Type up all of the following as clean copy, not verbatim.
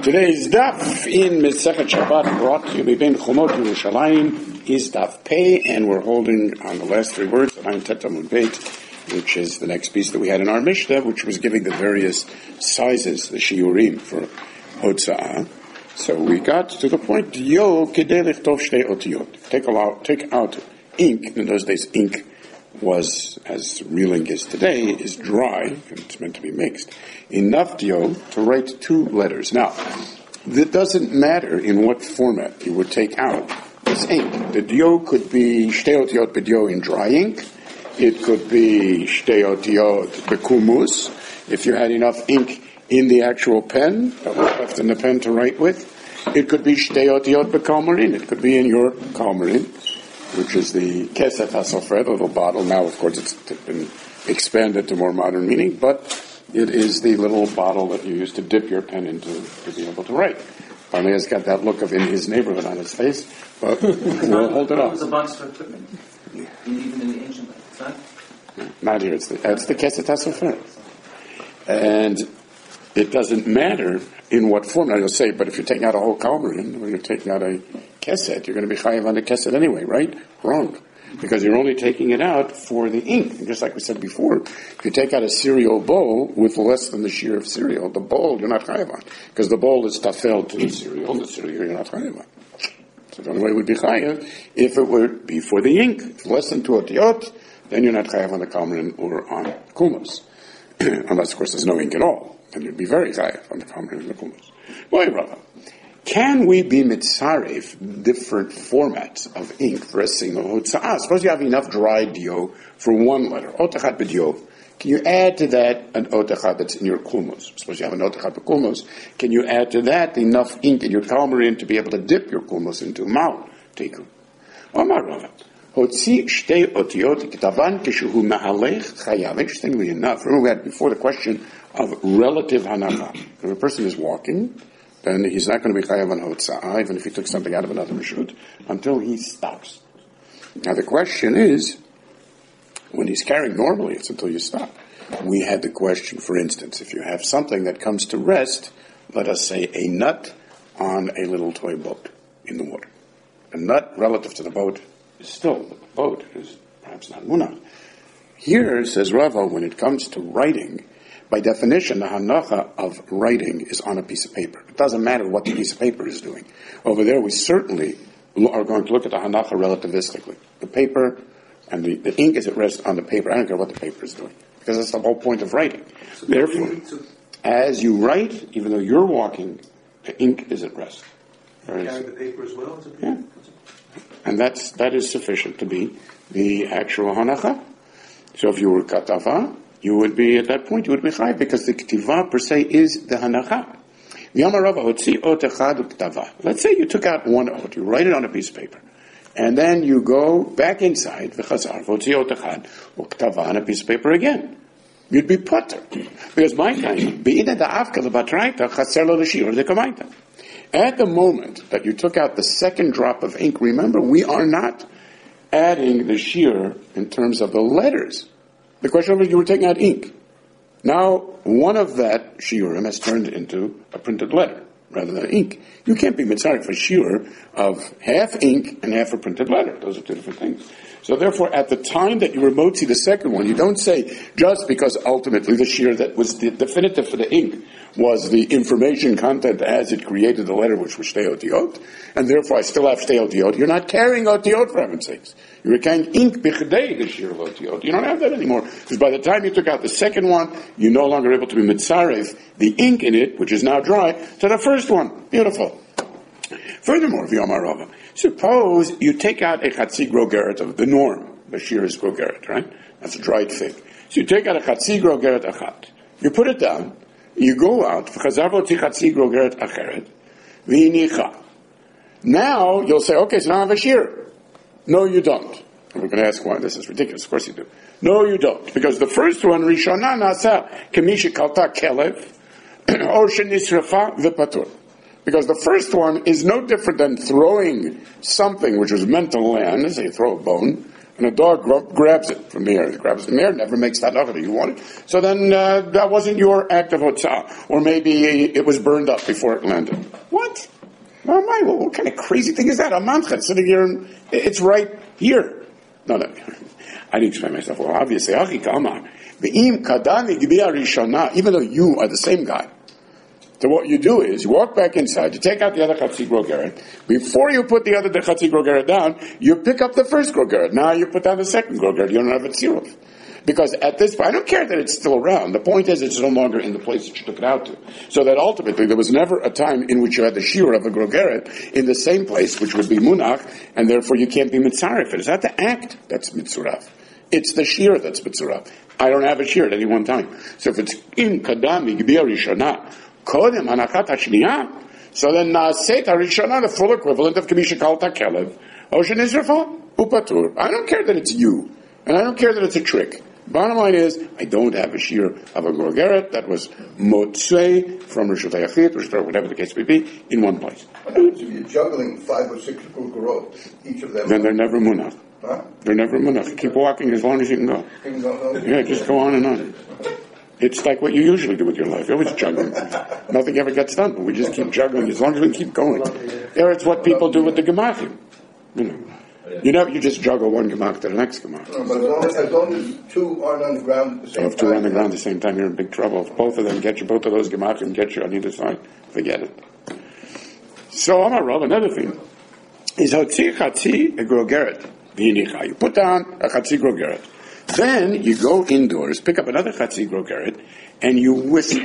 Today's daf in Mesechet Shabbat brought to you by Ben Chumot Yerushalayim is daf Pei, and we're holding on the last three words of Ayin Tet Amud Beit, which is the next piece that we had in our Mishnah, which was giving the various sizes, the shiurim for Hotza'ah. So we got to the point, Dio Kedei Lichtov Shtei Otiyot. Take out ink. In those days, ink was, as real ink is today, is dry, and it's meant to be mixed. Enough dio to write two letters. Now, it doesn't matter in what format you would take out this ink. The dio could be shtei otiyot b'dio in dry ink. It could be shtei otiyot b'kumus. If you had enough ink in the actual pen that was left in the pen to write with. It could be shtei otiyot b'kalmarin. It could be in your kalmarin, which is the keset hasofer, the little bottle. Now, of course, it's been expanded to more modern meaning, but it is the little bottle that you use to dip your pen into to be able to write. Finally, has got that look of in his neighborhood on his face, but we'll hold it off. It was a bunch of equipment, even in the ancient times. Not here. It's the keset hasofer. And it doesn't matter in what form. Now you'll say, but if you're taking out a whole kalmarin, or you're taking out a keset, you're going to be chayav on the keset anyway, right? Wrong. Because you're only taking it out for the ink. And just like we said before, if you take out a cereal bowl with less than the shear of cereal, the bowl you're not chayav on. Because the bowl is tafel to the cereal you're not chayav on. So the only way it would be chayav if it would be for the ink. If less than 2 otiyot, then you're not chayav on the kalmarin or on kumos. Unless, of course, there's no ink at all. Then you'd be very chayav on the kalmarin and the kumos. Boy, Rava. Can we be mitzaref different formats of ink for a single hotza'ah? Suppose you have enough dry dio for one letter, otachat b'dio. Can you add to that an otachat that's in your kumos? Suppose you have an otachat b'kumos. Can you add to that enough ink in your kalmarin to be able to dip your kumos into mal tikkun? Omar Rava. Hotzi shtei otiyot k'tavan kishuhu ma'alech chayav. Interestingly enough, remember we had before the question of relative hanacha. If a person is walking, then he's not going to be chayav on hotza'ah, even if he took something out of another reshut, until he stops. Now the question is, when he's carrying normally, it's until you stop. We had the question, for instance, if you have something that comes to rest, let us say a nut on a little toy boat in the water. A nut relative to the boat is still, the boat is perhaps not munach. Here, says Rava, when it comes to writing, by definition, the hanacha of writing is on a piece of paper. It doesn't matter what the piece of paper is doing. Over there, we certainly are going to look at the hanacha relativistically. The paper and the ink is at rest on the paper. I don't care what the paper is doing, because that's the whole point of writing. Therefore, as you write, even though you're walking, the ink is at rest. Carry the paper as well? Yeah. And that is sufficient to be the actual hanacha. So if you were katava, you would be, at that point, you would be chayav, because the k'tiva per se is the hanacha. Let's say you took out one ot, you write it on a piece of paper, and then you go back inside, on a piece of paper again. You'd be putter. Because my time, at the moment that you took out the second drop of ink, remember, we are not adding the shear in terms of the letters. The question was, you were taking out ink. Now, one of that shiurim has turned into a printed letter rather than ink. You can't be mitzarek for shiur of half ink and half a printed letter. Those are two different things. So therefore, at the time that you were motzi the second one, you don't say, just because ultimately the shiur that was the definitive for the ink was the information content as it created the letter, which was shtei otiyot, and therefore I still have shtei otiyot. You're not carrying otiyot, for heaven's sakes. You're carrying ink bichdei, the shiur of otiyot. You don't have that anymore, because by the time you took out the second one, you're no longer able to be mitzaref the ink in it, which is now dry, to the first one. Beautiful. Furthermore, v'yomar Rava, suppose you take out a chatzi grogeret of the norm. The shear is grogeret, right? That's a dried fig. So you take out a chatzi grogeret achat. You put it down. You go out. Now you'll say, okay, so now I have a shear. No, you don't. And we're going to ask why. This is ridiculous. Of course you do. No, you don't. Because the first one, Rishona Nasa Kamisha Kalta Kelev, or Shenisrafa Vipatur. Because the first one is no different than throwing something which was meant to land, say you throw a bone, and a dog grabs it from the air. It grabs it from the air, never makes that that you want it. So then that wasn't your act of hotzah. Or maybe it was burned up before it landed. What? Oh my, well, what kind of crazy thing is that? A mancha sitting here, and it's right here. No. I need to explain myself. Well, obviously, even though you are the same guy. So what you do is, you walk back inside, you take out the other Chatzi Grogeret. Before you put the other Chatzi Grogeret down, you pick up the first Grogeret. Now you put down the second Grogeret. You don't have a tziruf. Because at this point, I don't care that it's still around. The point is, it's no longer in the place that you took it out to. So that ultimately, there was never a time in which you had the shiur of a Grogeret in the same place, which would be munach, and therefore you can't be mitzaref. It is not the act that's mitzuraf. It's the shiur that's mitzuraf. I don't have a shiur at any one time. So if it's in kadami gbia rishona, kodem hanachat hashniya, so then naaseh harishona, the full equivalent of k'mi shekal takelev, oshen izrafa, upatur. I don't care that it's you, and I don't care that it's a trick. Bottom line is, I don't have a shiur of a grogeret that was motzei from Rishut HaYachid, or whatever the case may be, in one place. What happens if you're juggling 5 or 6 grogeret, each of them? Then they're never munach. Huh? They're never munach. Keep walking as long as you can go. Yeah, just go on and on. It's like what you usually do with your life. You're always juggling. Nothing ever gets done, but we just keep juggling as long as we keep going. Yeah, it's what people do with the gemachim. You just juggle one gemach to the next gemach. But as long as 2 aren't on the ground at the same time. If 2 are on the ground at the same time, you're in big trouble. If both of them get you, both of those gemachim get you on either side, forget it. So, Amar Rav, another thing is hotzi chatzi a grogeret v'inicha. You put down a chatzi grogeret. Then you go indoors, pick up another chatzi grogeret, and you whistle.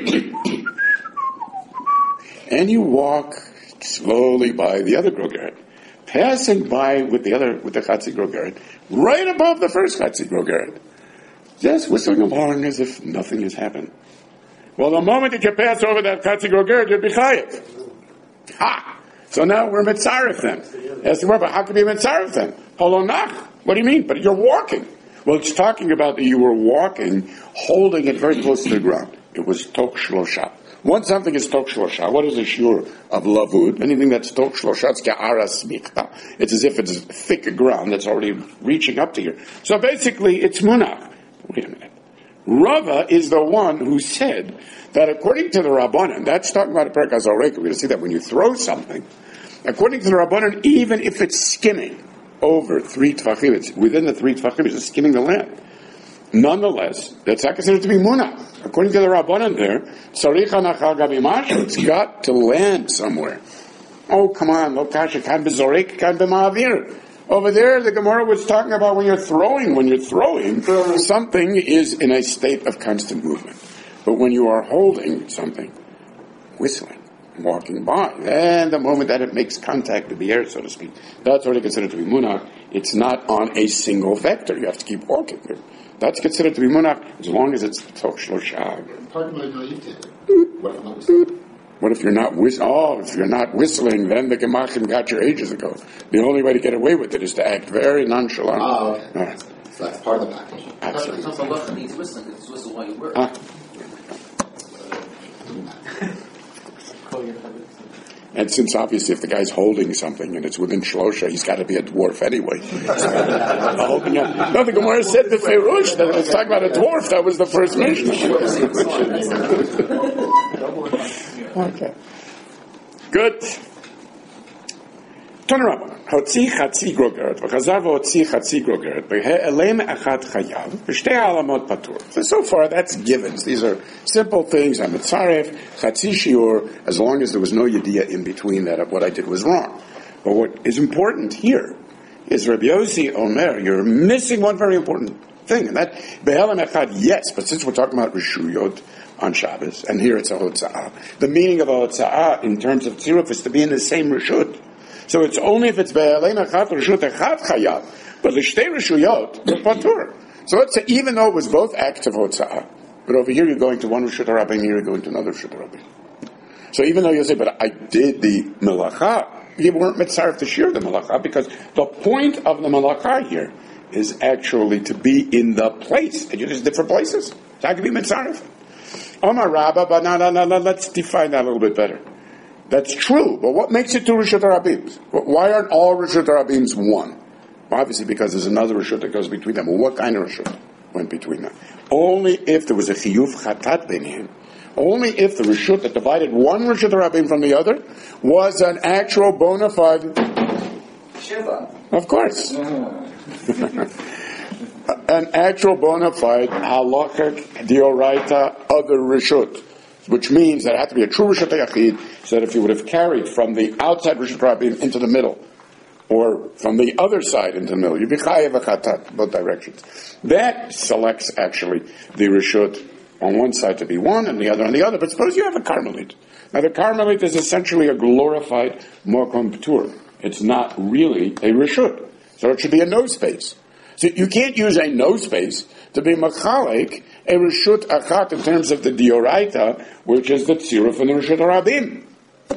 And you walk slowly by the other grogeret, passing by with the chatzi grogeret, right above the first chatzi grogeret, just whistling along as if nothing has happened. Well, the moment that you pass over that chatzi grogeret, you'll be chayiv. Ha! So now we're mitzaref then. Ask the Rabbi, how can you be mitzaref then? Holonach. What do you mean? But you're walking. Well, it's talking about that you were walking, holding it very close to the ground. It was tok shlosha. Once something is tok shlosha, what is the shiur of lavud? Anything that's tok shlosha, it's ka'aras mikta. It's as if it's thick ground that's already reaching up to here. So basically, it's munach. Wait a minute. Rava is the one who said that according to the Rabbanan, that's talking about a Perek HaZorek, we're going to see that when you throw something, according to the Rabbanan, even if it's skimming over 3 tfachim, it's within the 3 tfachim, it's skimming the land. Nonetheless, that's not considered to be munach. According to the Rabbanan there, tzarich hanachal gabi mashu, it's got to land somewhere. Oh, come on, lo kasha kan bezorek kan b'ma'avir. Over there, the Gemara was talking about when you're throwing, something is in a state of constant movement. But when you are holding something, whistling, walking by, then the moment that it makes contact with the air, so to speak, that's already considered to be munach. It's not on a single vector. You have to keep walking. That's considered to be munach as long as it's tok shlosha. What if you're not if you're not whistling, then the gemachim got you ages ago. The only way to get away with it is to act very nonchalant. Oh, okay. Right. So that's part of the package. Absolutely. It's not about needs whistling. It's whistle while you work. And since obviously if the guy's holding something and it's within shlosha, he's got to be a dwarf anyway. Holding up. No, the Gemara said the Ferush that it was talking about a dwarf. That was the first mention. Okay. Good. Turn around. Hotzi chatzi grogeret. V'chazar v'hotzi chatzi grogeret. V'he'elem achat chayav. V'shtei alamot patur. So far, that's givens. These are simple things. I'm mitzaref, chatzi shiur, as long as there was no yediyah in between that what I did was wrong. But what is important here is Rabbi Yossi Omer, you're missing one very important thing, and that be'elem echad, yes, but since we're talking about reshuyot on Shabbos, and here it's a hotza'ah, the meaning of a hotza'ah in terms of tziruf is to be in the same reshut. So it's only if it's be'elem echad reshut echad chayav, but l'shtei reshuyot patur. So let's say even though it was both acts of hotza'ah, but over here you're going to one reshut harabim, here you're going to another reshut harabim. So even though you say, but I did the melacha, you weren't mitzaref to shir the melacha, because the point of the melacha here is actually to be in the place, and you're just different places. So how can you be mitzaref? Omar Rabba, but no, let's define that a little bit better. That's true, but what makes it two Rishut HaRabim? Why aren't all Rishut HaRabim one? Obviously, because there's another reshut that goes between them. Well, what kind of reshut went between them? Only if there was a chiyuv chatat b'nehen. Only if the reshut that divided one reshut rabim from the other was an actual bona fide. Shiva. Of course. An actual bona fide halachic dioraita other reshut, which means that it had to be a true reshut yachid, so that if you would have carried from the outside reshut rabim into the middle, or from the other side into the middle, you'd be chayav chatat, both directions. That selects actually the reshut on one side to be one and the other on the other. But suppose you have a Carmelite. Now the Carmelite is essentially a glorified Mokom P'tur. It's not really a reshut. So it should be a no space. So you can't use a no space to be machalek a reshut achat in terms of the dioraita, which is the tziruf and the reshut harabim.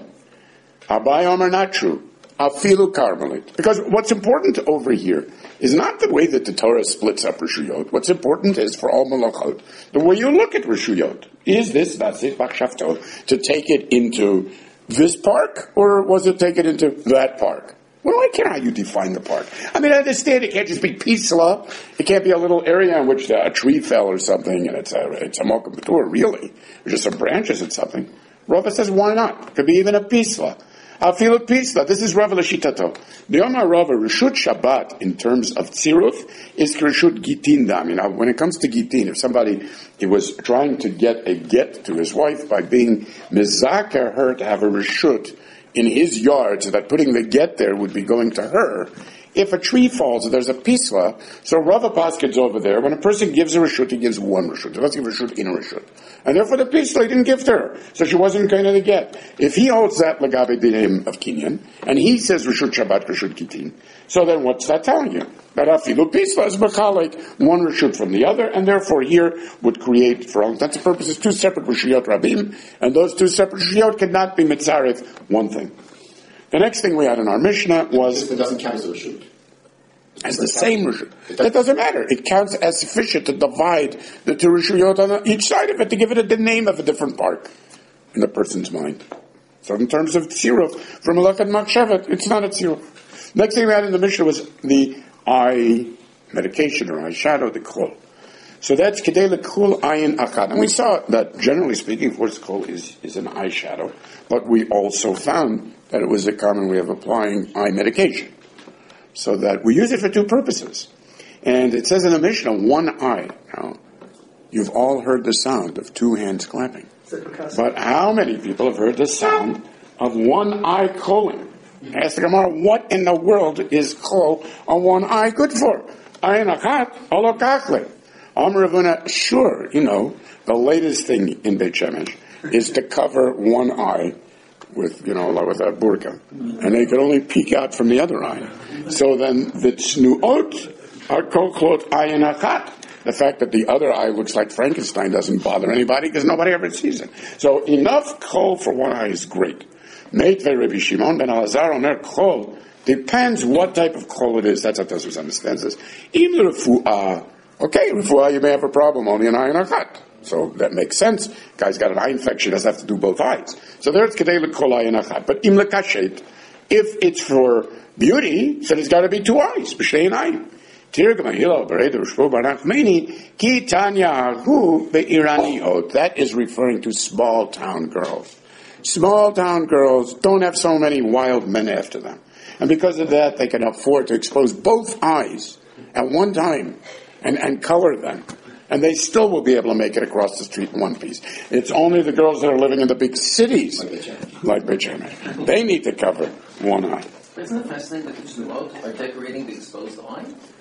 Abai Omer, not true. Afilu Carmelite. Because what's important over here is not the way that the Torah splits up Rishuyot. What's important is for all malachot, the way you look at Rishuyot. Is this Basit Bachshavto to take it into this park, or was it take it into that park? Well, I care how you define the park. I mean, I understand it can't just be Pisla. It can't be a little area in which a tree fell or something, and it's a Mokum P'tur, really. Or just some branches and something. Rava says, why not? It could be even a Pisla. Afilu Pisla. This is Rava L'Shitato. The Omar Rava, Reshut Shabbat, in terms of Tziruf, is Reshut Gitin Dam. You know, when it comes to Gitin, if somebody was trying to get a get to his wife by being Mizakar her to have a Reshut in his yard, so that putting the get there would be going to her, if a tree falls and there's a pisla, so Rava Paskins over there, when a person gives a reshut, he gives one reshut. He doesn't give a reshut in a reshut. And therefore the pisla he didn't give to her. So she wasn't going to get. If he holds that lagabe dinim of kinyan, and he says reshut shabbat, reshut kitin, so then what's that telling you? That afilu pisla is mechalek, one reshut from the other, and therefore here would create, for all intents and purposes, two separate reshuyot rabim, and those two separate reshuyot cannot be mitzaref one thing. The next thing we had in our Mishnah was... It doesn't count as a reshut. As the same reshut. That doesn't matter. It counts as sufficient to divide the two reshuyot on each side of it, to give it the name of a different park in the person's mind. So in terms of tziruf, from Malachat Machshavet, it's not a tziruf. Next thing we had in the Mishnah was the eye medication or eye shadow, the kol. So that's kedei lekul ayin achad. And we saw that, generally speaking, of course, kol is an eye shadow, but we also found that it was a common way of applying eye medication. So that we use it for two purposes. And it says in the Mishnah, one eye. Now, you've all heard the sound of two hands clapping. But how many people have heard the sound of one eye calling? Ask the Gemara, what in the world is kol on one eye good for? Ayin achat, olokachle. Amar Ravuna, sure, you know, the latest thing in Beit Shemesh is to cover one eye with a burqa. And they could only peek out from the other eye. So then the tznuot are kolklot ayin achat. The fact that the other eye looks like Frankenstein doesn't bother anybody because nobody ever sees it. So enough kol for one eye is great. Meitvei Rabbi Shimon ben Elazar Omer kol depends what type of kol it is. That's how Tosfos understands this. Im refuah. Okay, refuah, you may have a problem, only an eye and a cut. So that makes sense. Guy's got an eye infection, doesn't have to do both eyes. So there's kedei l'kol eye and a cut. But im lekashet, if it's for beauty, so there's got to be two eyes. B'shtei einayim. That is referring to small town girls. Small town girls don't have so many wild men after them. And because of that, they can afford to expose both eyes at one time and color them. And they still will be able to make it across the street in one piece. It's only the girls that are living in the big cities, like Beit Shemesh. They need to cover one eye. Isn't it fascinating that the Shnuot are decorating the exposed eye?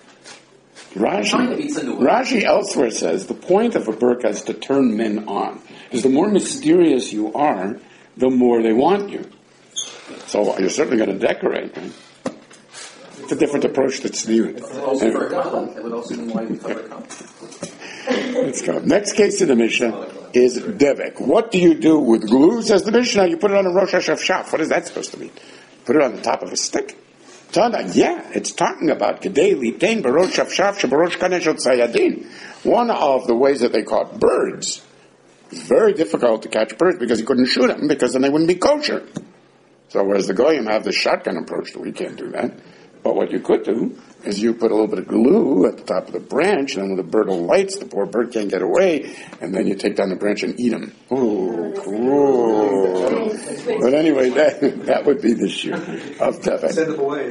Rashi elsewhere says the point of a burqa is to turn men on. Because the more mysterious you are, the more they want you. So you're certainly going to decorate, right? It's a different approach to tzniut. It would also mean why we cover a cup. Let's go. Next case in the Mishnah is devek. What do you do with glue? Says the Mishnah, you put it on a rosh hashafshaf. What is that supposed to mean? Put it on the top of a stick? Tana, yeah, it's talking about kedei litain barosh shafshaf shabarosh kaneshot sayadin. One of the ways that they caught birds. It's very difficult to catch birds because you couldn't shoot them because then they wouldn't be kosher. So whereas the goyim have the shotgun approach, we can't do that. But what you could do is you put a little bit of glue at the top of the branch, and then when the bird alights, the poor bird can't get away, and then you take down the branch and eat them. Ooh, cool. But anyway, that would be the shear of Tefed. Send them away.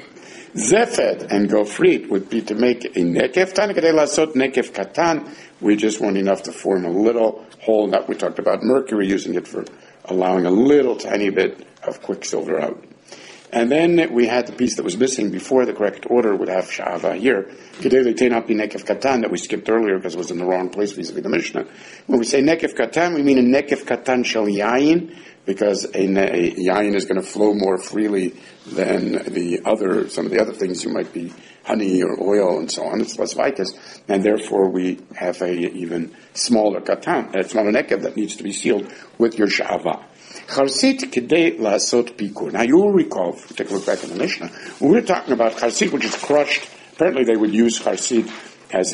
Zefed and Gofrit would be to make a nekef. Tanakadei lasot nekef katan. We just want enough to form a little hole. That we talked about Mercury, using it for allowing a little tiny bit of quicksilver out. And then we had the piece that was missing before the correct order would have sha'ava here. Kedei leitein al pi nekef katan, that we skipped earlier because it was in the wrong place vis-a-vis the Mishnah. When we say nekef katan, we mean a nekef katan shel yayin, because a yayin is going to flow more freely than some of the other things you might be, honey or oil and so on. It's less vicus, and therefore we have a even smaller katan. It's not a nekef that needs to be sealed with your sha'ava. Charsit kedei lasot pikur. Now you will recall, if you take a look back in the Mishnah, when we were talking about charsit, which is crushed. Apparently they would use charsit as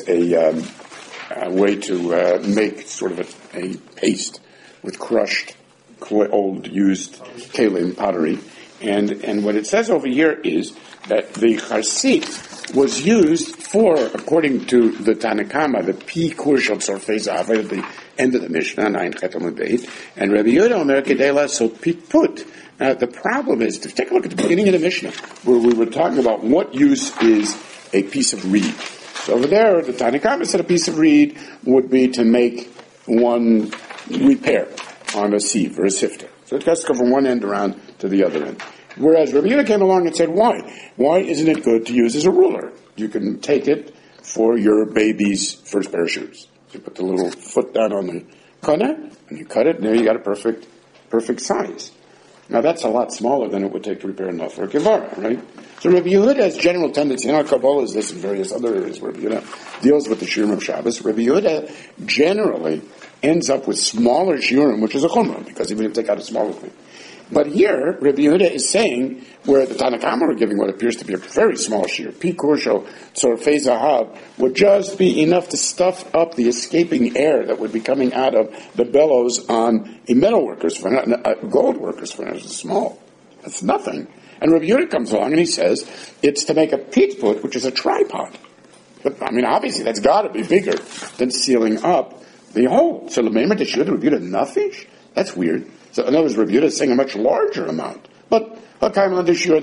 a way to make sort of a paste with crushed old used kalim pottery. And what it says over here is that the charsit was used for, according to the Tanakama, the pikur shel tzorfei zahav at the end of the Mishnah, 9 Chet Amud Beit, and Rabbi Yehuda Omer kedei lasot pitput. Now the problem is, to take a look at the beginning of the Mishnah, where we were talking about what use is a piece of reed. So over there, the Tanakama said a piece of reed would be to make one repair on a sieve or a sifter. So it has to go from one end around to the other end. Whereas Rabbi Yehuda came along and said, why? Why isn't it good to use as a ruler? You can take it for your baby's first pair of shoes. So you put the little foot down on the corner, and you cut it, and there you got a perfect size. Now that's a lot smaller than it would take to repair a nafel or kivara, right? So Rabbi Yehuda has general tendency, in our Kabbalah is this in various other areas where Rabbi Yehuda deals with the shiurim of Shabbos. Rabbi Yehuda generally ends up with smaller shiurim, which is a chumrah, because even if you take out a smaller thing. But here, Rabbi Yehuda is saying, where the Tanakhama are giving what appears to be a very small shear, pikur shel tzorfei zahav, would just be enough to stuff up the escaping air that would be coming out of the bellows on a metal worker's furnace, a gold worker's furnace. It's small. It's nothing. And Rabbi Yehuda comes along and he says, it's to make a pitput, which is a tripod. But, I mean, obviously that's got to be bigger than sealing up the hole. So, L'meimer Teshuvah, Rabbi Yehuda nafish? That's weird. So in other words, Rabbi Yehuda is saying a much larger amount. But our general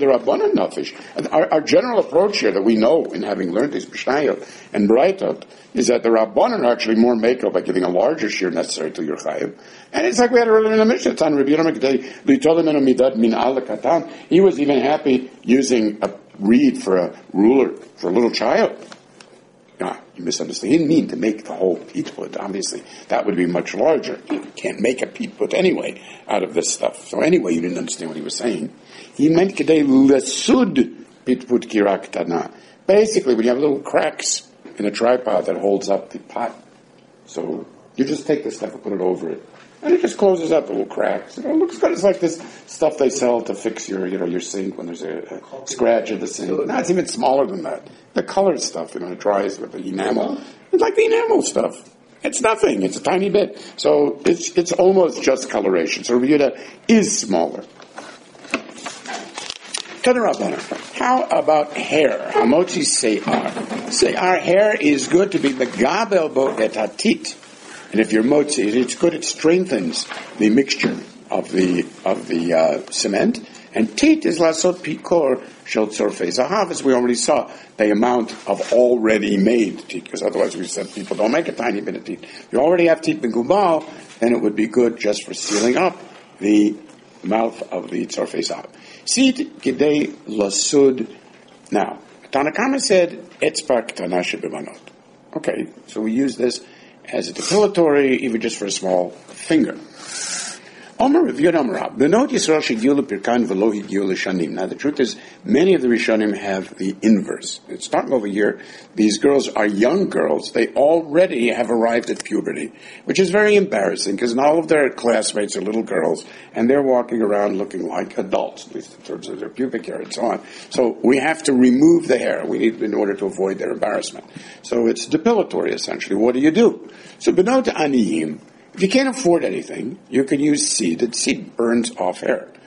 approach here that we know in having learned these Mishnayot and Braitot is that the Rabbanan are actually more makel by giving a larger shear necessary to your Chayiv. And it's like we had earlier in the Mishnah, he was even happy using a reed for a ruler for a little child. You misunderstood. He didn't mean to make the whole pitput. Obviously, that would be much larger. You can't make a pitput anyway out of this stuff. So anyway, you didn't understand what he was saying. He meant kedei lesud pitput kirak tana. Basically, when you have little cracks in a tripod that holds up the pot, so you just take this stuff and put it over it, and it just closes up the little cracks. It looks good. It's like this stuff they sell to fix your sink when there's a scratch in the sink. No, it's even smaller than that. The colored stuff, it dries with the enamel. It's like the enamel stuff. It's nothing. It's a tiny bit. So it's almost just coloration. So Rabbi Yehuda is smaller. How about hair? Hamotzi se'ar. Se'ar hair is good to be megabel bo et hatit. And if you're motzi, it's good. It strengthens the mixture of the cement. And tit is lasot pikor shel tzorfei zahav, as we already saw, the amount of already made tit, because otherwise we said people don't make a tiny bit of tit. If you already have tit begubal, then it would be good just for sealing up the mouth of the tzorfei zahav. Sid gedei lasud. Now, Tanakama said etzbar ktana shebemanot. Okay, so we use this as a depilatory, even just for a small finger. Omer Rav Yehuda Amar Rab. Benot Yisrael shegiu lepirkan v'lo higiu l'shanim. Now the truth is, many of the Rishonim have the inverse. It's starting over here. These girls are young girls. They already have arrived at puberty, which is very embarrassing because all of their classmates are little girls, and they're walking around looking like adults, at least in terms of their pubic hair and so on. So we have to remove the hair. We need in order to avoid their embarrassment. So it's depilatory essentially. What do? So Benot Aniyim. If you can't afford anything, you can use seed. And seed burns off hair.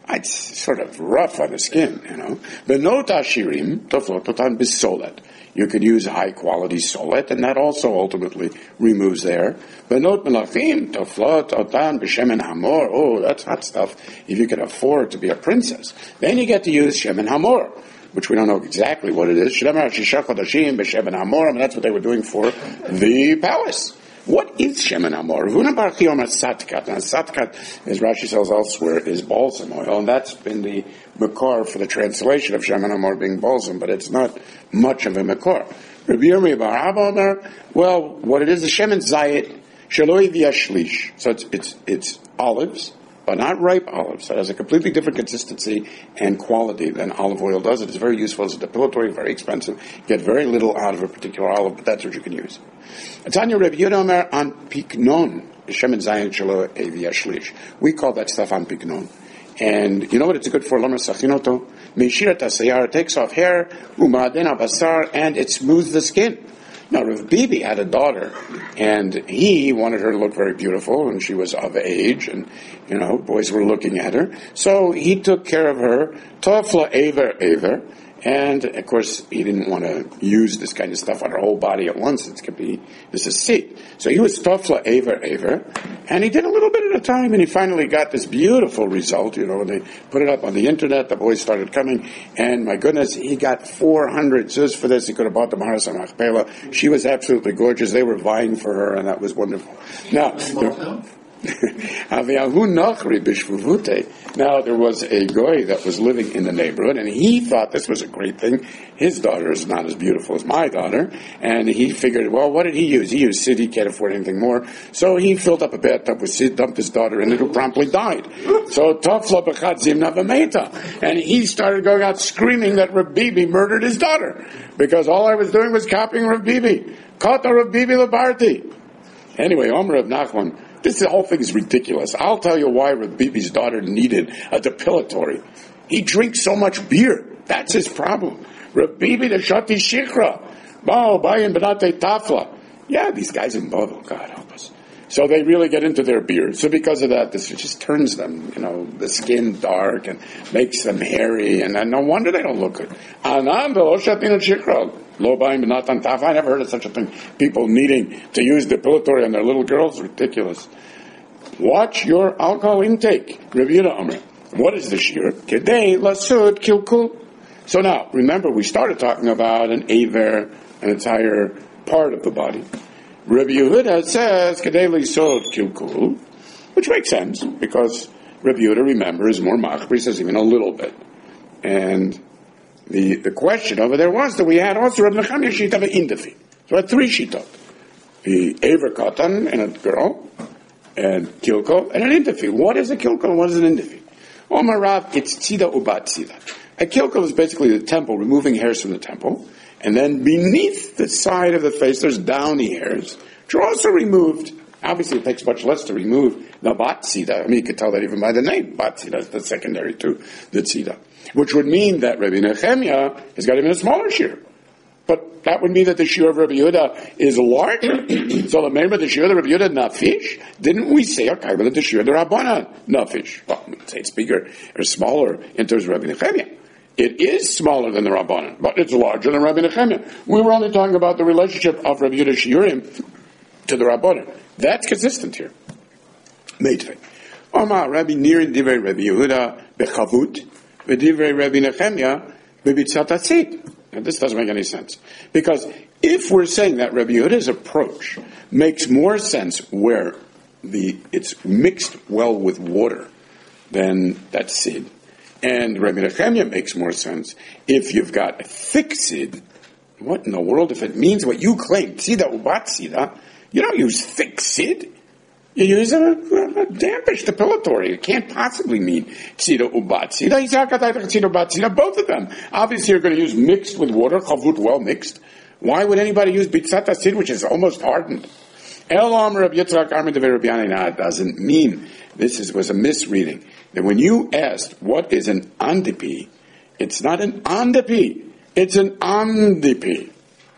It's sort of rough on the skin, Benot ashirim toflot otan bisolet. You could use high-quality solet, and that also ultimately removes there. Benot melachim toflot otan b'shemen hamor. Oh, that's hot stuff. If you can afford to be a princess, then you get to use shemen hamor, which we don't know exactly what it is. Shlemar shisha chodashim b'shemen hamor. I mean, that's what they were doing for the palace. What is shemen hamor? Huna barchi omer satkat. Now, satkat, as Rashi tells elsewhere, is balsam oil, and that's been the makor for the translation of shemen hamor being balsam, but it's not much of a makor. Rabbi Yirmiyah bar Abba Omer, well, what it is shemen zayit shaloi v'yashlish. So it's olives, but not ripe olives. It has a completely different consistency and quality than olive oil does. It is very useful as a depilatory, very expensive. You get very little out of a particular olive, but that's what you can use. Tanya Rabbi Yehuda Omer on piknon, shemen zayin shelo evi yashlish. We call that stuff on piknon. And you know what it's good for? Lomer sachinoto. Meishirat asayar, takes off hair, umaden abasar, and it smooths the skin. Now, Rav Bibi had a daughter, and he wanted her to look very beautiful, and she was of age, and, boys were looking at her. So he took care of her, tofla aver, and, of course, he didn't want to use this kind of stuff on her whole body at once. This is seed. So he was tofla aver, and he did a little bit at a time, and he finally got this beautiful result. When they put it up on the internet, the boys started coming, and my goodness, he got 400 zuz for this. He could have bought the Maharas and Machpelah. She was absolutely gorgeous. They were vying for her, and that was wonderful. Now, now, there was a goy that was living in the neighborhood, and he thought this was a great thing. His daughter is not as beautiful as my daughter, and he figured, well, what did he use? He used Sid. He can't afford anything more. So he filled up a bathtub with Sid, dumped his daughter in it, who promptly died. So Tofla b'chad zimna v'meita. And he started going out screaming that Rav Bibi murdered his daughter, because all I was doing was copying Rav Bibi. Kata Rav Bibi lebarti. Anyway, Omer Rav Nachman, this whole thing is ridiculous. I'll tell you why Rav Bibi's daughter needed a depilatory. He drinks so much beer. That's his problem. Rav Bibi the shati shikra. Bao bayin benate tafla. Yeah, these guys in Babel, God help us. So they really get into their beer. So because of that, this just turns them, the skin dark and makes them hairy, and no wonder they don't look good. Anam v'lo shatin shikra. Lo bayin benatan tafla. I never heard of such a thing. People needing to use depilatory on their little girls. Ridiculous. Watch your alcohol intake. Rabbi Yehuda Omer. What is the shir? Kedei lasud kilkul. So now, remember, we started talking about an aver, an entire part of the body. Rabbi Yehuda says kedei lasud kilkul, which makes sense, because Rabbi Yehuda, remember, is more machbir. He says even a little bit. And the question over there was that we had also Rabbi Nechemia shita ve'indafi. So we had 3 shitot. The aver katan and a girl, and kilko, and an indafi. What is a kilko and what is an indafi? Omar Rav, it's tzida ubat tzida. A kilko is basically the temple, removing hairs from the temple, and then beneath the side of the face there's downy hairs, which are also removed. Obviously it takes much less to remove the bat tzida. I mean, you could tell that even by the name. Bat tzida is the secondary to the tzida. Which would mean that Rabbi Nechemia has got even a smaller shear. But that would mean that the shiur of Rabbi Yehuda is larger. So remember the shiur of Rabbi Yehuda nafish? Didn't we say that the shiur of the Rabbanan nafish? Well, we say it's bigger or smaller in terms of Rabbi Nechemia. It is smaller than the Rabbanan, but it's larger than Rabbi Nechemia. We were only talking about the relationship of Rabbi Yehuda shiurim to the Rabbanan. That's consistent here. Meitve. Omar Rabbi Nirin divrei Rabbi Yehuda bechavut v'divrei Rabbi Nechemia bebitzat atzid. And this doesn't make any sense. Because if we're saying that Rabbi Yehuda's approach makes more sense where it's mixed well with water, then that's sid. And Rabbi Nechemia makes more sense if you've got a thick sid. What in the world, if it means what you claim, tzida ubat tzida, you don't use thick sid. You use a dampish depilatory. It can't possibly mean tzida ubat tzida. Both of them. Obviously, you're going to use mixed with water, chavut, well mixed. Why would anybody use bitzat asid, which is almost hardened? El Amar Rabbi Yitzchak Amar Devei Rabbi Yanai. It doesn't mean was a misreading. That when you asked what is an andipi, it's not an andipi. It's an andipi.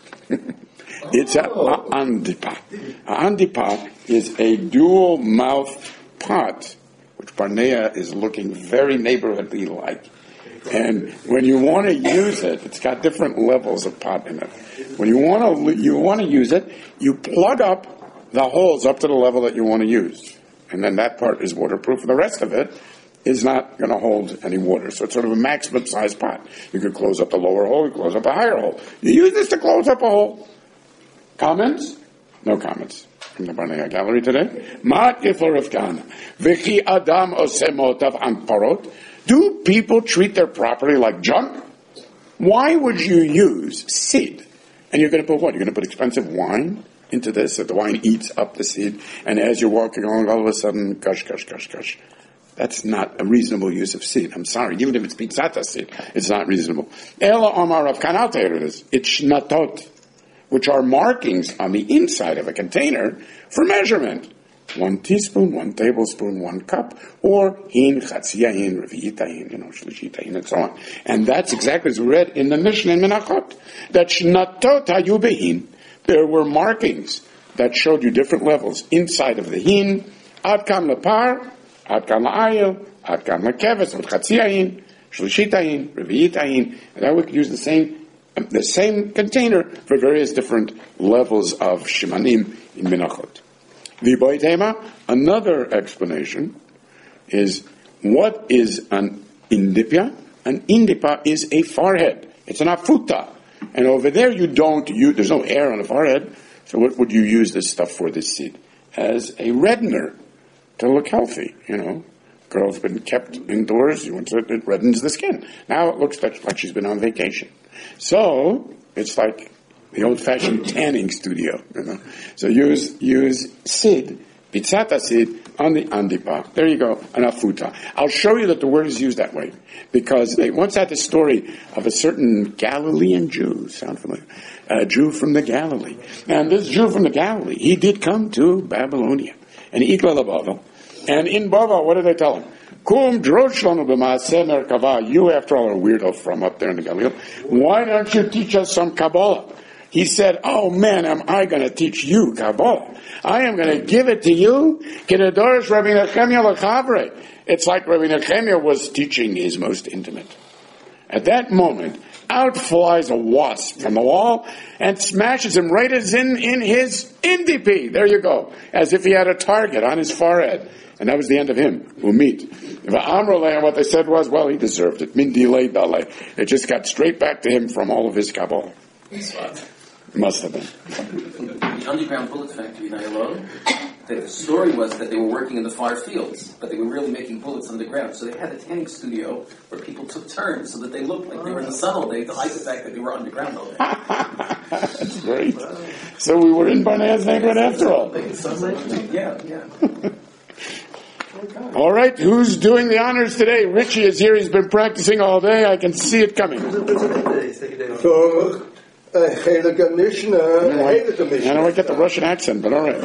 It's an andipa. An andipa is a dual mouth pot, which Barnea is looking very neighborhoodly like. And when you want to use it, it's got different levels of pot in it. When you want to use it, you plug up the holes up to the level that you want to use. And then that part is waterproof. The rest of it is not going to hold any water. So it's sort of a maximum size pot. You could close up the lower hole, you close up a higher hole. You use this to close up a hole. Comments? No comments from the Barnea Gallery today. Do people treat their property like junk? Why would you use seed? And you're going to put what? You're going to put expensive wine into this, so the wine eats up the seed, and as you're walking along, all of a sudden, gush, gush, gush, gush. That's not a reasonable use of seed. I'm sorry. Even if it's pizzata seed, it's not reasonable. Ela Omar Rav Kanal it is. It's shnatot, which are markings on the inside of a container for measurement. 1 teaspoon, 1 tablespoon, 1 cup, or hin, chatziyahin, revi'itahin, shlishitahin, and so on. And that's exactly as we read in the Mishnah in Menachot, that shnatot hayu behin. There were markings that showed you different levels inside of the hin, ad kan lepar, ad kan la'ayil, ad kan lekeves, with chatziyahin, shlishitahin, revi'itahin, and that we could use the same container for various different levels of shimanim in Menachot. Another explanation is, what is an indipya? An indipya is a forehead. It's an afuta. And over there there's no air on the forehead, so what would you use this stuff for, this seed? As a reddener, to look healthy, Girl's been kept indoors, it reddens the skin. Now it looks like she's been on vacation. So, it's like the old-fashioned tanning studio, So use sid, pizzata sid, on the andipa. There you go, an afuta. I'll show you that the word is used that way, because they once had the story of a certain Galilean Jew, sound familiar? A Jew from the Galilee. And this Jew from the Galilee, he did come to Babylonia, and Igla Bavel. And in Bavel, what did they tell him? Kum droshlanu b'maaseh merkava. You, after all, are a weirdo from up there in the Galilee. Why don't you teach us some Kabbalah? He said, oh man, am I going to teach you Kabbalah? I am going to give it to you. Kedadorish Rabbi Nechemia l'chavre. It's like Rabbi Nechemia was teaching his most intimate. At that moment, out flies a wasp from the wall and smashes him right as in his indipi. There you go. As if he had a target on his forehead. And that was the end of him. We'll meet. And what they said was, well, he deserved it. Min delay balay. It just got straight back to him from all of his Kabbalah. Must have been. The underground bullet factory in Ayalon, the story was that they were working in the far fields, but they were really making bullets underground. So they had a tanning studio where people took turns so that they looked like they were in the sun all day to hide the fact that they were underground all day. That's great. So we were in Barnea's neighborhood after all. Yeah. All right, who's doing the honors today? Richie is here. He's been practicing all day. I can see it coming. So, Heilige Mishnah. I don't get the Russian accent, but all right.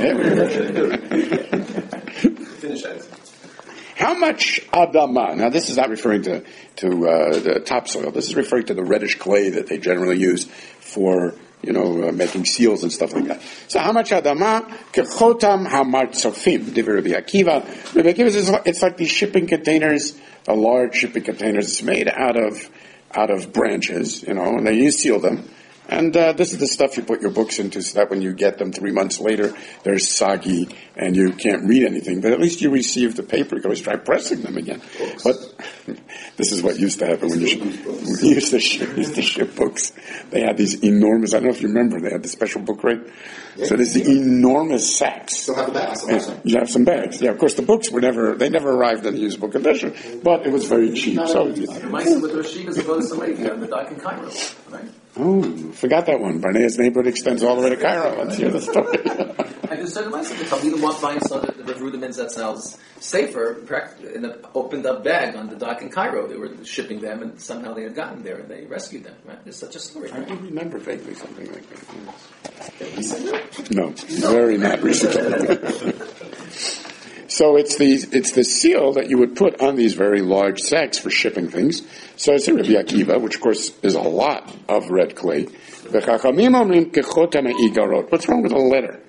Finish that. How much adama? Now, this is not referring to the topsoil. This is referring to the reddish clay that they generally use for, making seals and stuff like that. So, how much adama? Kechotam hamartzofim. Divrei Rabbi Akiva. Rabbi Akiva says it's like these shipping containers, the large shipping containers. It's made out of branches, and they seal them. And this is the stuff you put your books into so that when you get them 3 months later, they're soggy and you can't read anything. But at least you receive the paper. You can always try pressing them again. But this is what used to happen when you used to ship books. They had these enormous, I don't know if you remember, they had the special book rate. Yeah. So there's the enormous sacks. Still have the bags. You have some bags. Yeah, of course the books never arrived in usable condition, but it was very cheap. So my son with Rosh Yeshiva supposed to make the dock in Cairo, right? Oh, forgot that one. Barnea's neighborhood extends all the way to Cairo. Let's hear the story. I just said to myself, the Talmidim want buying some of the rudiments that sounds safer in an opened up bag on the dock in Cairo. They were shipping them, and somehow they had gotten there, and they rescued them. Right? There's such a story. I do remember vaguely something like that. No, very not recently. So it's the seal that you would put on these very large sacks for shipping things. So it's a Rabbi Akiva, which of course is a lot of red clay. What's wrong with a letter?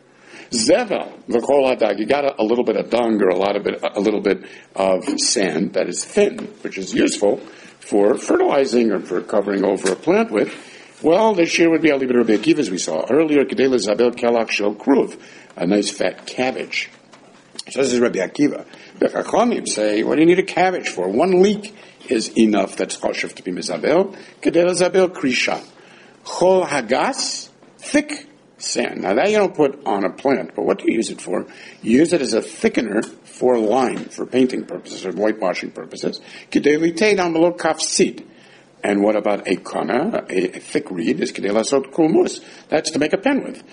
Zevel, the kol hadag, you got a little bit of dung or a little bit of sand that is thin, which is useful for fertilizing or for covering over a plant with. Well, the shear would be Alibir Rabbi Akiva, as we saw earlier, Kedela Zabel Kelach Shel Kruv, a nice fat cabbage. So this is Rabbi Akiva. The Chachamim say, what do you need a cabbage for? One leek is enough that's choshev to be mizabel. Kedela Zabel Krisha. Chol Hagas, thick sand. Now that you don't put on a plant, but what do you use it for? You use it as a thickener for lime, for painting purposes or whitewashing purposes. Kedeli Teid Amalot Kaf Seed. And what about a kana, a thick reed, is kedei lasot kulmus. That's to make a pen with.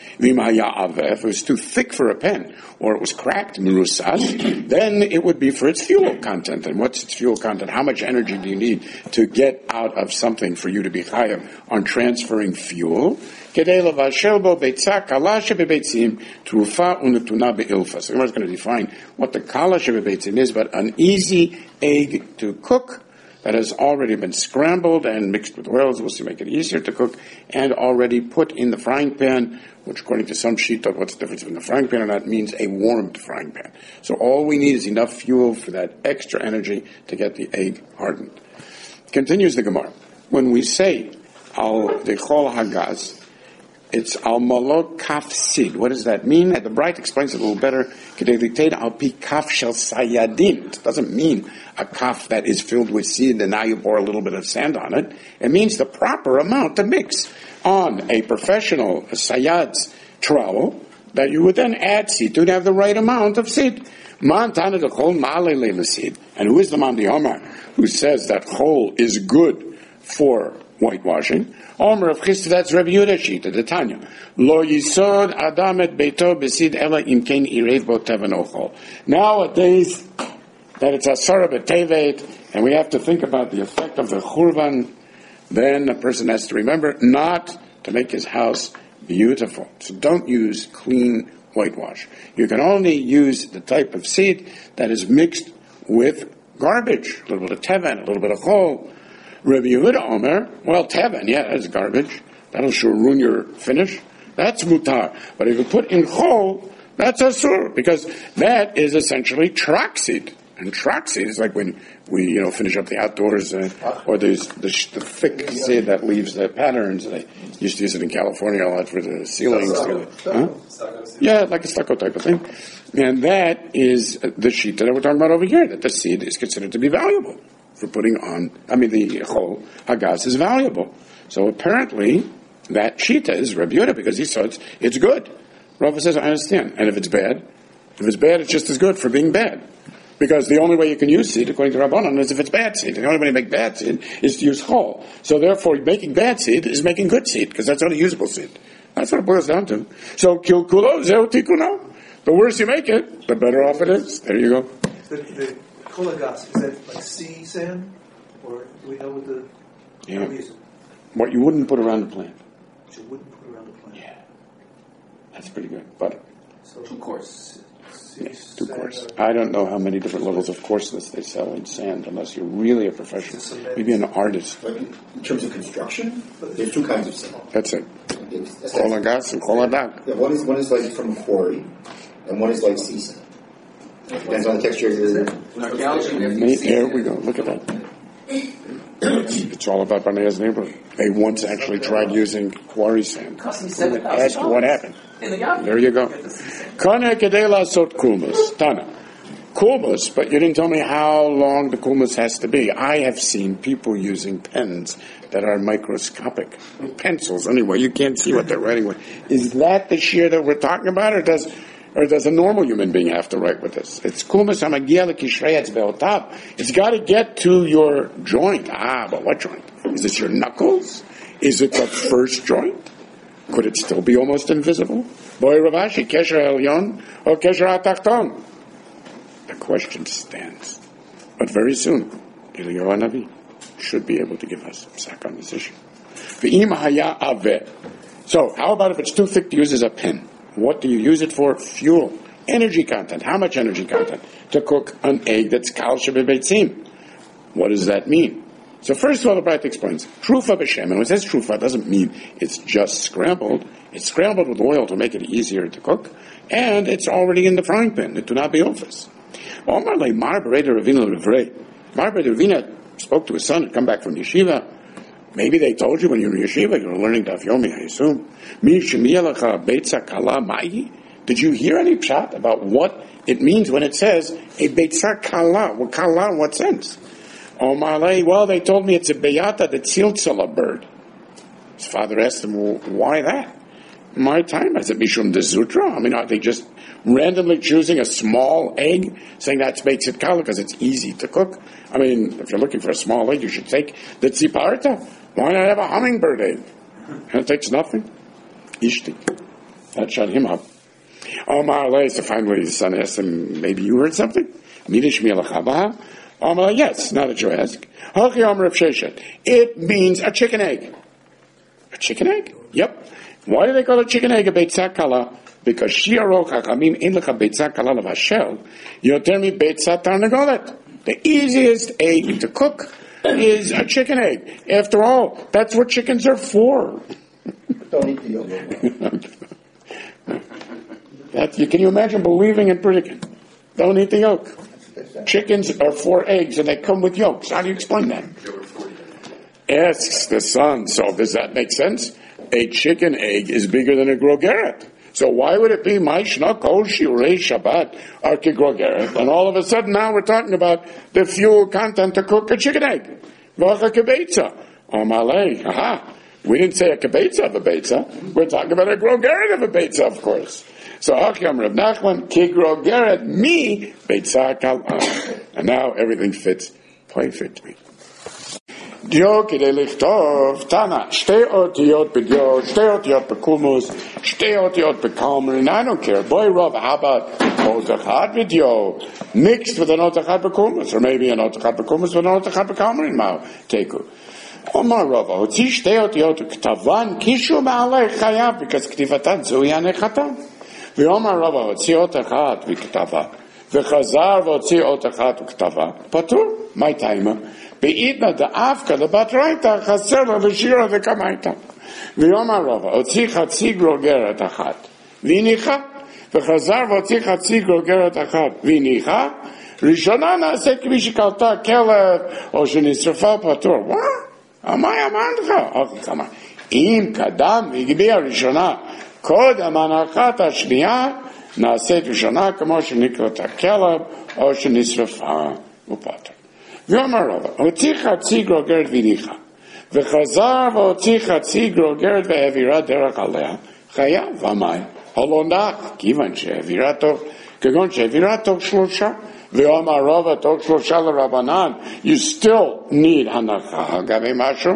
If it was too thick for a pen, or it was cracked, merusas, then it would be for its fuel content. And what's its fuel content? How much energy do you need to get out of something for you to be chayav on transferring fuel? Kedei lavashel bo beitzah kala shebebeitzim trufa unetuna beilfa. So we're going to define what the kala shebebeitzim is, but an easy egg to cook that has already been scrambled and mixed with oils, we'll see, make it easier to cook, and already put in the frying pan, which according to some shita, what's the difference between the frying pan and that means a warmed frying pan. So all we need is enough fuel for that extra energy to get the egg hardened. Continues the Gemara. When we say al dechol hagaz, it's al malot kaf sid. What does that mean? The Bright explains it a little better. Kedei al pi kaf shel sayadin. It doesn't mean a kaf that is filled with seed and now you pour a little bit of sand on it. It means the proper amount to mix on a professional sayad's trowel that you would then add seed to have the right amount of seed. Man tana de chol ma'alei seed. And who is the man Omar who says that chol is good for whitewashing? Omer of Chisda, that's Rabbi Yehuda Shita, the Tanya. Lo yisod adam et beito besid ela imkein irev bo teven ochol. Nowadays, that it's asara b'tevet, and we have to think about the effect of the churban, then a person has to remember not to make his house beautiful. So don't use clean whitewash. You can only use the type of seed that is mixed with garbage, a little bit of teven, a little bit of chol. Rabbi Yehuda Omer, well, teven, yeah, that's garbage. That'll sure ruin your finish. That's mutar. But if you put in chol, that's asur, because that is essentially traxid. And traxid is like when we, finish up the outdoors, or there's the thick seed that leaves the patterns. They used to use it in California a lot for the ceilings. Yeah, like a stucco type of thing. And that is the sheet that we're talking about over here, that the seed is considered to be valuable for putting on, the chol hagaz is valuable. So apparently, that shita is Rabbi Yehuda because he says it's good. Rava says, I understand. And if it's bad, it's just as good for being bad. Because the only way you can use seed, according to Rabbanan, is if it's bad seed. The only way to make bad seed is to use chol. So therefore, making bad seed is making good seed, because that's only usable seed. That's what it boils down to. So, kilkulo zeu tikuno. The worse you make it, the better off it is. There you go. The kolagas, is that like sea sand? Or do we know what the... Yeah. What you wouldn't put around the plant. What you wouldn't put around the plant. Yeah. That's pretty good. But... So, too coarse. Yes, too coarse. I don't know how many different levels of coarseness they sell in sand, unless you're really a professional. Maybe an artist. But in terms of construction, there's two kinds of sand. That's it. Kolagas and koladag. Yeah, one is like from a quarry, and one is like sea sand. Depends on the texture of your... In archaeology, we have to see Here we go. Look at that. It's all about Barnea's neighborhood. They once actually tried using quarry sand. Cost me $7,000. Ask what happened. In the yard. There you go. Kana kedela sot kulmus. Tana. Kulmus, but you didn't tell me how long the kulmus has to be. I have seen people using pens that are microscopic. Pencils, anyway. You can't see what they're writing with. Is that the shear that we're talking about, or does a normal human being have to write with this? It's kulmus hamagia lekishrei etzbeotav. It's got to get to your joint. But what joint? Is it your knuckles? Is it the first joint? Could it still be almost invisible? Boy Ravashi, kesher elyon or kesher atachton? The question stands. But very soon, Eliyahu Hanavi should be able to give us psak on this issue. V'im haya aveh. So, how about if it's too thick to use as a pen? What do you use it for? Fuel. Energy content. How much energy content? To cook an egg that's kal shebebeitzim. What does that mean? So first of all, the Braita explains, trufa b'shem, and when it says trufa, it doesn't mean it's just scrambled. It's scrambled with oil to make it easier to cook, and it's already in the frying pan. It do not be office. Omar le Mar Bereda Ravina Levrei. Mar Bereda Ravina spoke to his son and come back from yeshiva. Maybe they told you when you were in yeshiva, you were learning Daf Yomi, I assume. Did you hear any pshat about what it means when it says a beitza kala? Well, kala in what sense? Well, they told me it's a beyata, the tziltzala bird. His father asked him, well, why that? My time, I said, Mishum de Zutra? I mean, are they just randomly choosing a small egg, saying that's beitzat kala because it's easy to cook? I mean, if you're looking for a small egg, you should take the tziparta. Why not have a hummingbird egg? And it takes nothing. Ishti. That shut him up. So finally his son asked him, maybe you heard something? Yes, now that you ask. It means a chicken egg. A chicken egg? Yep. Why do they call it chicken egg a beitzah kala? Because shi'aro chachamim in lecha beitzah kala levashel yoter mi beitzah tarnagolet. The easiest egg to cook is a chicken egg. After all, that's what chickens are for. Don't eat the yolk. Can you imagine believing in predicament? Don't eat the yolk. Chickens are for eggs and they come with yolks. How do you explain that? Asks the son. So does that make sense? A chicken egg is bigger than a grogeret. So why would it be my shna kol shiurei Shabbat are grogeret? And all of a sudden now we're talking about the fuel content to cook a chicken egg. V'acha kebetza. Amalei. Aha. We didn't say a kebetza of a betza. We're talking about a grogeret of a betza, of course. So Achim Rav Nachman ki grogeret mi betza kal. And now everything fits perfectly. Dio kidei lichtov Tana shtei otiyot b'dio, shtei otiyot b'kumus, shtei otiyot b'kalmer, and I don't care. Boy, Rav, how about otachad b'dio mixed with an otachad b'kumus, or maybe an otachad b'kumus with an otachad b'kalmer in Mao Teku. Omar Rav, hotzi shtei otiyot k'tavan kishu ma'alei chayav, because k'tivatan zui hanechatam. V'omar Rav, hotzi otachad v'ktava, v'chazar v'hotzi otachad v'ktava, patur, my timer. Beidna the afka the batraita chaser the shira the kamaita. V'yomar Rava otzi chatzi grogeret achat v'inicha v'chazar v'otzi chatzi grogeret achat v'inicha rishona na'aseh k'mi shekalta kelev o shenisrafa patur. What? Amai amandcha. Okay, come on. Im kadam v'gbiya rishona kodam anachat hashniya na'aseh rishona kamo shenikrata kelev o shenisrafa upatur. V'yomar Rava, hotzi chatzi grogeret v'inicha, v'chazar v'hotzi chatzi grogeret v'hevira derech alea, chayav v'amai, halonach, kivan she'hevira toch, kegon she'hevira toch shlosha, v'yomar Rava toch shlosha l'Rabanan, you still need hanacha, gabe mashu,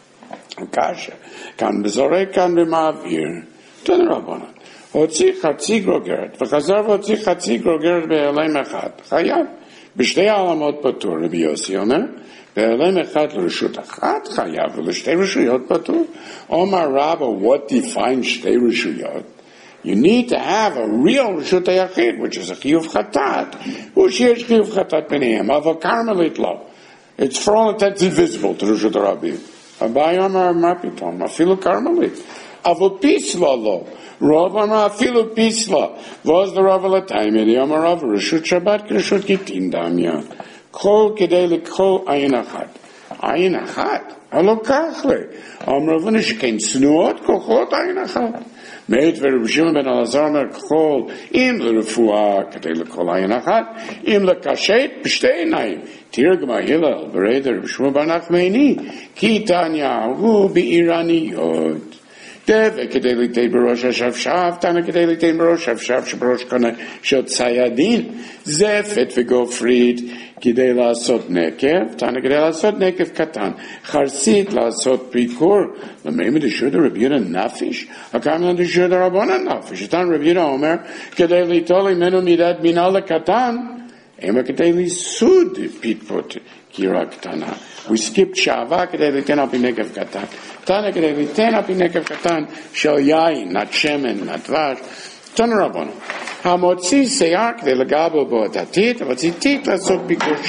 kasha, kan b'zorek, kan b'ma'avir, to the Rabbanan, hotzi chatzi grogeret, v'chazar v'hotzi chatzi grogeret v'elem echad, chayav, בשתי העלמות פטור, רבי יוסי אומר, בעלם אחד לרשות אחת חייב, ולשתי רשויות פטור. אומר רבא, what defines שתי רשויות? You need to have a real רשות היחיד, which is a חיוב חטאת, ושיש חיוב חטאת ביניהם, אבל קרמלית לא. It's for all intents invisible to רשות הרבים. אביי אומר, מה פתאום? אפילו קרמלית. אבל פיסלה לא. Rav Amar afilu pisla. Was the Rav Latayim? The Amar Rav Rishut Shabbat Rishut Gitin Damya. Kol kedei lekol ayin achat. Ayin achat. Alo kachle. Amar Rav Nishkein snuot kochot ayin achat. Meit ve'Rav Shimon ben Elazar mer kol im lerefuah kedei lekol ayin achat. Im lekashet b'shtei einayim. Tirgma Hillel bereder Rav Shmuel bar Nachmani. Ki Tanya hu b'iraniyot. וכדי ליתן בראש השבשב, תנא כדי ליתן בראש השבשב שבראש קנה של ציידין, זפת וגופרית, כדי לעשות נקב, תנא כדי לעשות נקב קטן, חרסית לעשות פיקור, למה דשוד רבי יהודה נפש? הקמא דשוד רבונה נפש, תנא רבי יהודה אומר, כדי ליטול ממנו מידת בינה לקטן, אמה כדי ליסוד פתפות קירה קטנה. We skipped Shava כדי ליתן על פי נקב קטן. תנא כדי ליתן על פי נקב קטן של יין, נת שמן, נת דבש. תנא רבנו, המוציא שיער כדי לגבל בו את הטיט, אבל ציטית לעשות ביקור של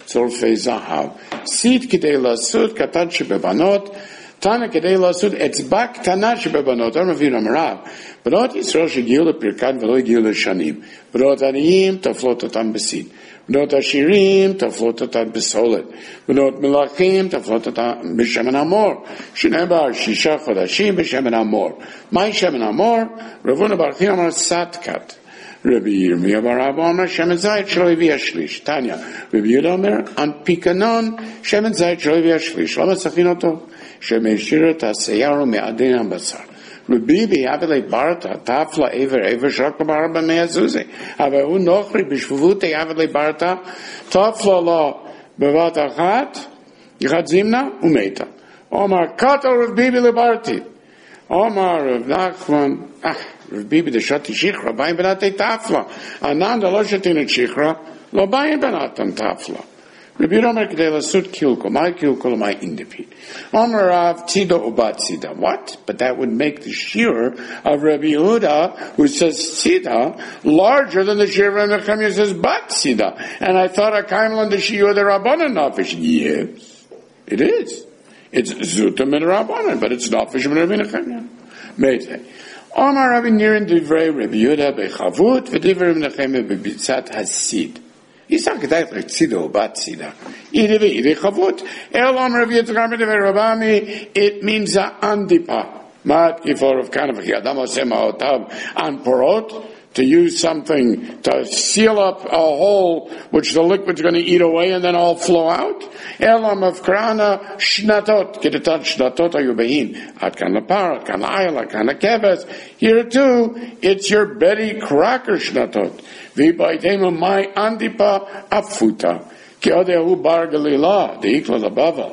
צורפי זהב. סיד כדי לעשות קטן שבבנות, תנא כדי לעשות אצבע קטנה שבבנות. המבין אמריו, בנות ישראל שהגיעו לפרקן ולא הגיעו לשנים. בנות עניים תפלות אותם בסיד. בנות עשירים תפלות אותם בסולת. בנות מלכים תפלות אותם בשמן המור. שנאמר 6 חודשים בשמן המור. מהי שמן המור? רבונה בר חייא אמר סטקת. רבי ירמיה בר אבא אומר שמן זית שלא הביא השליש. תניא, רבי יהודה אומר פיקנון שמן זית שלא הביא השליש. למה צריכים אותו? שמשאיר את השיער ומעדן הבשר. רבי ביאבלי ברתא תפלה עבר שרק לבר במאה זוזי. אבל הוא נוכרי בשבבות יאבלי ברתא תפלה לו בבת אחת, יחד זימנה ומתה. אומר קטל רב ביבי לברתי. אומר רב נחמן, רב ביבי דשתי שכרה, באין בנתי תפלה. עננדה לא שתינת שכרה, לא באין בנתם תפלה. Rabbi Yehuda Omer k'dei lasut kilkul. My kilkul, my indipit. Omer Rav tzida ubat tzida. What? But that would make the shear of Rabbi Yehuda, who says tzida, larger than the shear of Rabbi Nechemia who says bat tzida. And I thought a kaimel on the shear of the Rabbanan nafish. Yes, it is. It's zutam and Rabbanan, but it's nafish of Rabbi Nechemia. Meitei. Omer Rabbi Nirin divrei Rabbi Yehuda bechavut v'divrei Rabbi Nechemia bebitzat hasid. He's not going to say tzida or bat tzida. It means a andipa. Mat kifor of kind of yadam osem ha'otav an porot, to use something to seal up a hole which the liquid's going to eat away and then all flow out. Elam of krana shnatot. Kedetat shnatot ayubehin. At kan lapar, at kan la'ayel, at kan la'keves. Here too, it's your Betty Crocker shnatot. V'baitemu my andipa afuta. Ki odehu bar galila, the equal of Bavel.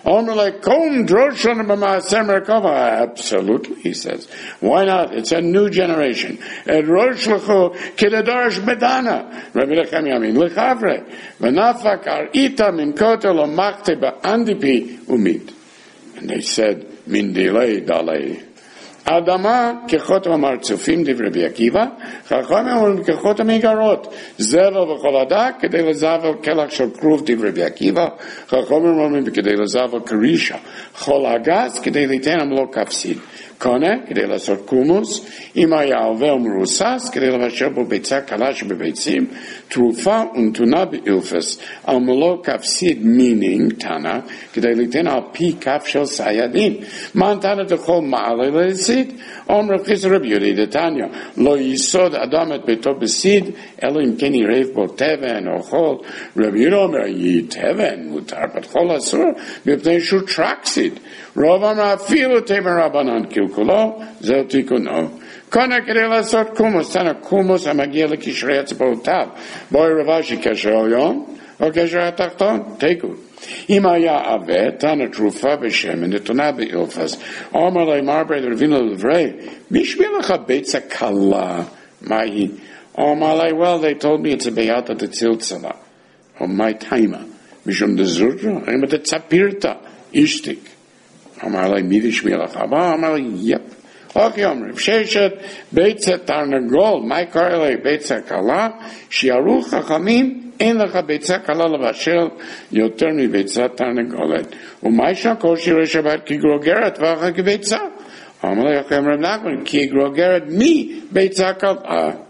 Absolutely, he says. Why not? It's a new generation. And Rosh Lechu Kidadarsh Medana. Rabbi Nechemia Amin Lechavre. V'nafak ar ita min kotel omakte ba'andipi umit. And they said, min delay dalei. Adama kechot ha'martzufim div Rabbi Akiva, chachamim אומרים kechot ha'migarot, zelo v'chol hadak, kedei lezavel kelach shel kruv div Rabbi Akiva, chachamim אומרים kedei lezavel karisha, chol hagas, kedei litenam lo kafsid, kone, kedei lasot kumus, im haya ovel merusas, kedei levasher bo beitza kala shebebeitzim, trufa untuna beilfes, al melo kafsid, meaning, Tana, kedei liten al pi kaf shel sayadin, man Tana techol ma'alei le'etzim, Omer Chis Rabbi Yehuda Tanya Lo Yisod Adam et Beito Besid Elo Im Ken Yirev Bo Teven or Chol. Rabbi Yehuda Omer Yi Teven Mutar But Chol Asur Mipnei Shur Traksid Rov Amar Afilu Teven Rabbanan Kilkulo Zeh Tikuno Kona Kedei Lasot Kumos Tana Kumos Amagia Lekishrei Etzba'otav Boi Ravashi Kesher Elyon or Kesher HaTachton Teku Imaya Avet, Tana Trufa B'Shem, and the Tonah B'Ilfas. Omar Leimar B'Rei Ravina Levrei. Mishmelecha Beitza Kala. Mahi. Omar Lei, well, they told me it's a Beata de Tziltzala. Or my Taima. Mishum de Zurja. Rima de Tzapirta. Ishtik. Omar Lei, Midish Melecha. Omar Lei, yep. Okay, Omar. Sheshet Beitza Tarnagol. My Karle Beitza Kala. Shiaru Chachamim. אין לך ביצה קלה לבשל יותר מביצה תרנגולת. ומיישה כל שירי שבת כגרוגרת ואחר כביצה. אמר לך רב נחמן, כי גרוגרת מביצה קלה.